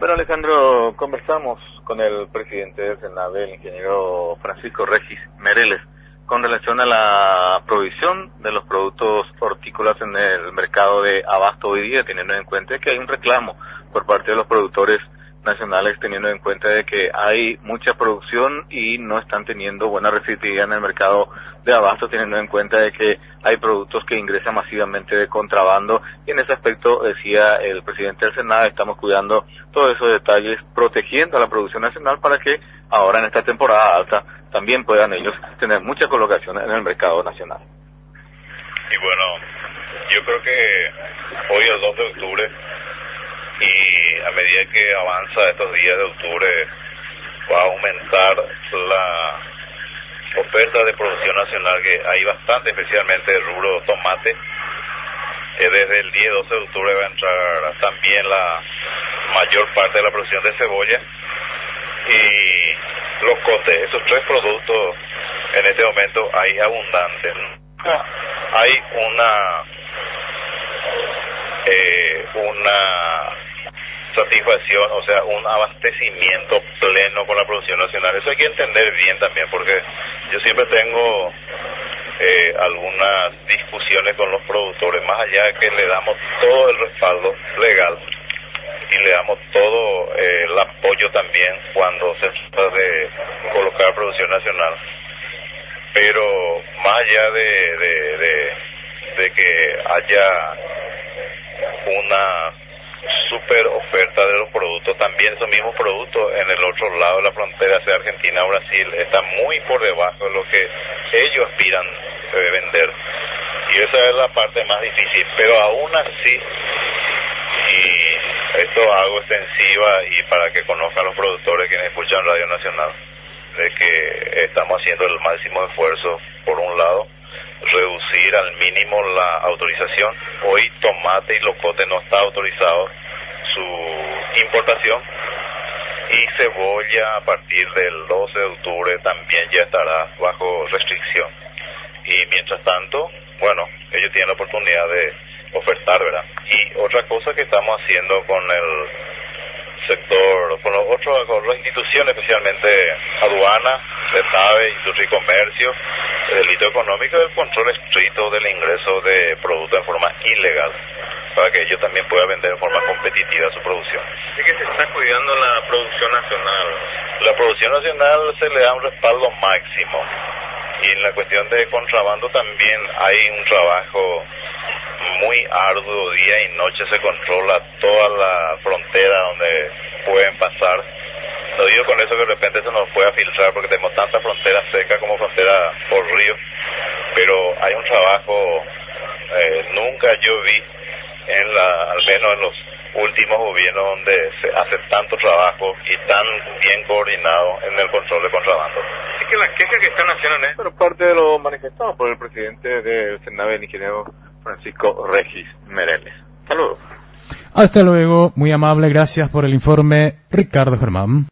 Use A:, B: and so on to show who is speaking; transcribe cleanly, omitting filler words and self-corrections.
A: Bueno, Alejandro, conversamos con el presidente del Senave, el ingeniero Francisco Regis Mereles, con relación a la provisión de los productos hortícolas en el mercado de abasto hoy día, teniendo en cuenta que hay un reclamo por parte de los productores nacionales, teniendo en cuenta de que hay mucha producción y no están teniendo buena receptividad en el mercado de abasto, teniendo en cuenta de que hay productos que ingresan masivamente de contrabando, y en ese aspecto, decía el presidente del Senado, estamos cuidando todos esos detalles, protegiendo a la producción nacional para que ahora en esta temporada alta también puedan ellos tener mucha colocación en el mercado nacional.
B: Y bueno, yo creo que hoy es el 2 de octubre y a medida que avanza estos días de octubre va a aumentar la oferta de producción nacional, que hay bastante, especialmente el rubro tomate. Desde el día 12 de octubre va a entrar también la mayor parte de la producción de cebolla y los cotes. Esos tres productos en este momento hay abundantes. Hay una satisfacción, o sea, un abastecimiento pleno con la producción nacional. Eso hay que entender bien también, porque yo siempre tengo algunas discusiones con los productores, más allá de que le damos todo el respaldo legal y le damos todo el apoyo también cuando se trata de colocar producción nacional. Pero más allá de que haya una super oferta de los productos, también esos mismos productos en el otro lado de la frontera, sea Argentina o Brasil, están muy por debajo de lo que ellos aspiran a vender, y esa es la parte más difícil. Pero aún así, y esto hago extensiva y para que conozcan los productores quienes escuchan Radio Nacional, de que estamos haciendo el máximo esfuerzo, por un lado, reducir al mínimo la autorización. Hoy tomate y locote no está autorizado su importación, y cebolla a partir del 12 de octubre también ya estará bajo restricción. Y mientras tanto, bueno, ellos tienen la oportunidad de ofertar, ¿verdad? Y otra cosa que estamos haciendo con el sector, con las instituciones, especialmente aduana, SENAVE, industria y comercio, el delito económico, el control estricto del ingreso de productos en forma ilegal, para que ellos también puedan vender en forma competitiva su producción.
A: Así que se está cuidando la producción nacional.
B: La producción nacional se le da un respaldo máximo, y en la cuestión de contrabando también hay un trabajo muy arduo, día y noche se controla toda la frontera donde pueden pasar. No digo con eso que de repente se nos pueda filtrar, porque tenemos tanta frontera seca como frontera por río, pero hay un trabajo, nunca yo vi al menos en los últimos gobiernos, donde se hace tanto trabajo y tan bien coordinado en el control de contrabando.
A: Así que las quejas que están haciendo en esto, pero parte de lo manifestado por el presidente del Senave, el ingeniero Francisco Regis Mereles. Saludos.
C: Hasta luego, muy amable, gracias por el informe, Ricardo Germán.